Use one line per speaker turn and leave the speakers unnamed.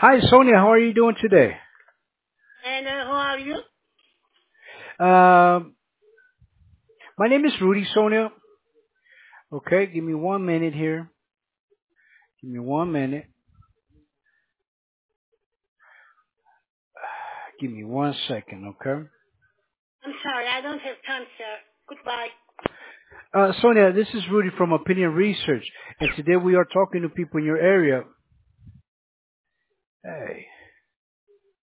Hi, Sonia. How are you doing today?
And who are you?
Um, my name is Rudy, Sonia. Okay, give me 1 minute here. Give me 1 minute. Give me 1 second, okay?
I'm sorry, I don't have time, sir. Goodbye.
Sonia, this is Rudy from Opinion Research, and today we are talking to people in your area